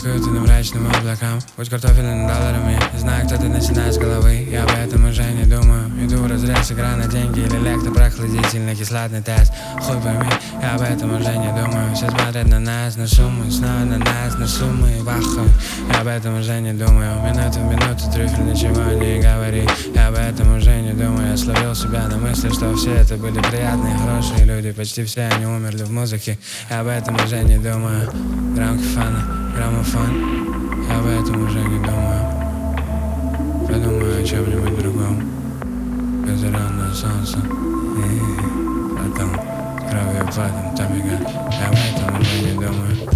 окутаны мрачным облакам. Путь картофельным долларами, не знаю, кто ты, начиная с головы. Я об этом уже не думаю. Иду в разрез, игра на деньги или электропрохладительный кислотный тест. Хуй пойми, я об этом уже не думаю. Все смотрят на нас, на суммы, снова на нас, на суммы и вахуй. Я об этом уже не думаю. Минуту в минуту трюфель ничего не говори. Я об этом уже не думаю. Я словил себя на мысли, что все это были приятные, хорошие люди. Почти все они умерли в музыке. Я об этом уже не думаю. Грамки фана, граммофон. Я об этом уже не думаю. Подумаю о чем-нибудь другом. Разоренное солнце. И потом кровью потом там бегать. Я об этом уже не думаю.